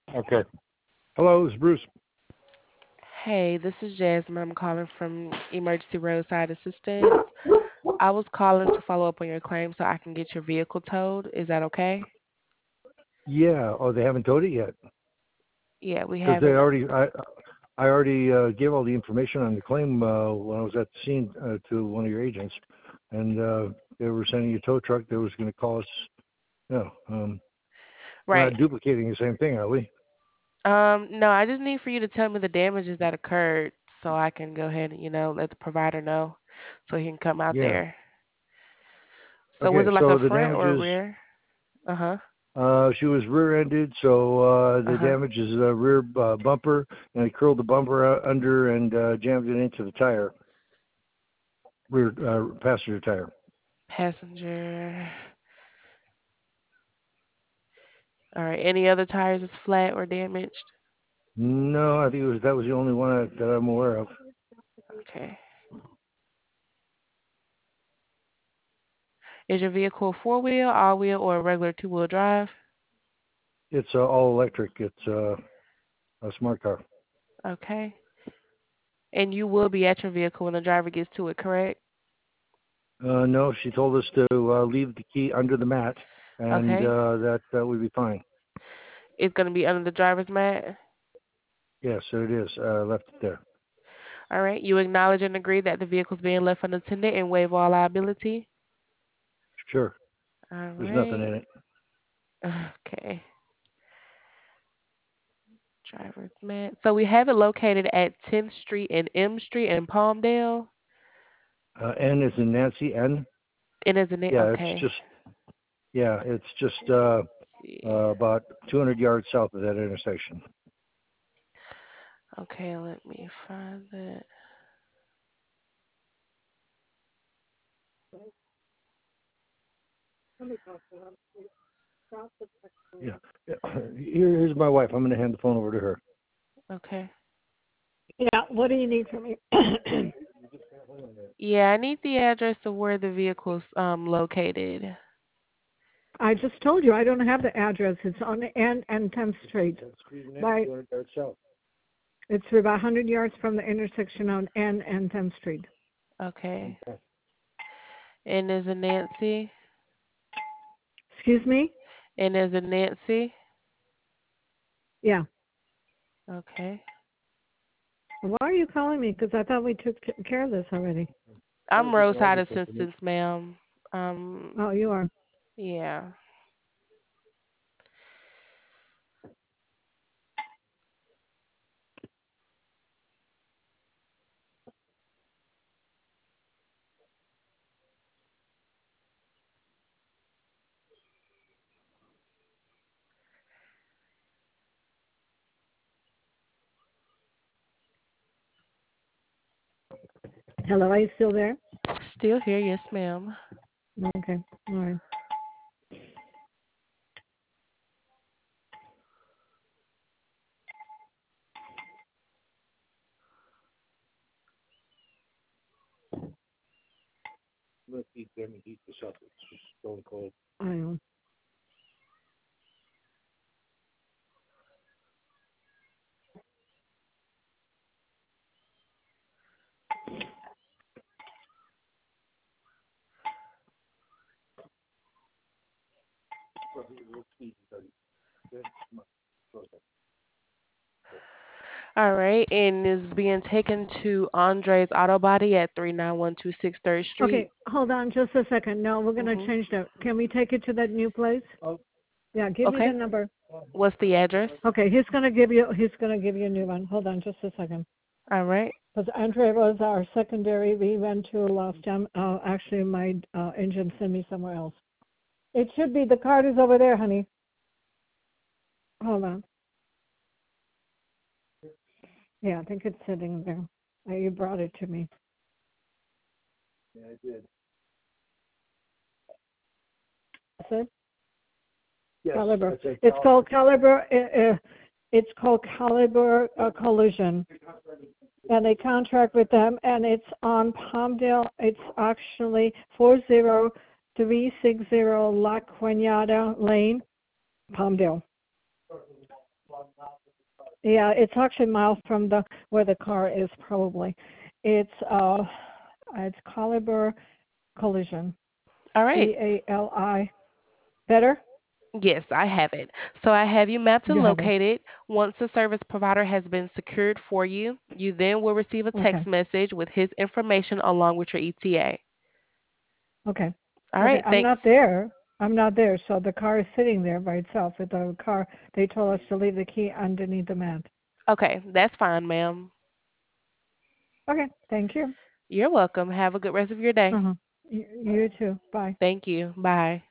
Okay. Hello, this is Bruce. Hey, this is Jasmine. I'm calling from Emergency Roadside Assistance. I was calling to follow up on your claim so I can get your vehicle towed. Is that okay? Yeah. Oh, they haven't towed it yet Yeah, we because they haven't. already. I already gave all the information on the claim when I was at the scene to one of your agents, and they were sending a tow truck that was going to call us. No, we're Right. not duplicating the same thing, are we? No, I just need for you to tell me the damages that occurred so I can go ahead and, let the provider know so he can come out Yeah. there. So was Okay. it like a So the front or a damages. rear? Uh-huh. She was rear-ended, so the Uh-huh. damage is the rear bumper, and it curled the bumper under and jammed it into the tire, rear passenger tire. Passenger. All right. Any other tires is flat or damaged? No, I think that was the only one that I'm aware of. Okay. Is your vehicle four-wheel, all-wheel, or a regular two-wheel drive? It's all electric. It's a smart car. Okay. And you will be at your vehicle when the driver gets to it, correct? No, she told us to leave the key under the mat, and Okay. that would be fine. It's going to be under the driver's mat. Yes, there it is. Left it there. All right. You acknowledge and agree that the vehicle is being left unattended and waive all liability? Sure. All There's nothing right. in it. Okay. Driver's mat. So we have it located at 10th Street and M Street in Palmdale. N is in Nancy. N. And isn't it? Yeah, Okay. it's just Let's see. about 200 yards south of that intersection. Okay, let me find that. Yeah. Here's my wife. I'm going to hand the phone over to her. Okay. Yeah, what do you need from me? Yeah, I need the address of where the vehicle's located. I just told you I don't have the address. It's on the N and 10th Street. By, 200 yards south. it's about 100 yards from the intersection on N and 10th Street. Okay. And is it Nancy? Excuse me? And is it Nancy? Yeah. Okay. Why are you calling me? Because I thought we took care of this already. I'm roadside assistance, ma'am. Um, Oh, you are. yeah. Hello, are you still there? Still here, yes, ma'am. Okay. All right. Let's eat them and heat this up. It's just stone cold. I know. All right, and is being taken to Andre's Auto Body at 39126 3rd Street. Okay, hold on just a second. No, we're going to Mm-hmm. change that. Can we take it to that new place? Yeah, give me the Okay. number. What's the address? Okay, he's going to give you a new one. Hold on just a second. All right. Because Andre was our secondary. We went to last time. Actually, my engine sent me somewhere else. It should be, the card is over there, honey. Hold on. Yeah, I think it's sitting there. You brought it to me. Yeah, I did. That's it? Yes. Caliber. That's a It's called Caliber. It's called Caliber Collision. And they contract with them, and it's on Palmdale. It's actually 40360 La Cañada Lane, Palmdale. Yeah, it's actually miles from the where the car is probably. It's Caliber Collision. All right. CALI. Better? Yes, I have it. So I have you mapped and You have it. located. Once the service provider has been secured for you, you then will receive a Okay. text message with his information along with your ETA. Okay. All Okay. right, I'm not thanks. there. I'm not there. So the car is sitting there by itself. With the car, they told us to leave the key underneath the mat. Okay, that's fine, ma'am. Okay. Thank you. You're welcome. Have a good rest of your day. Uh-huh. You too. Bye. Thank you. Bye.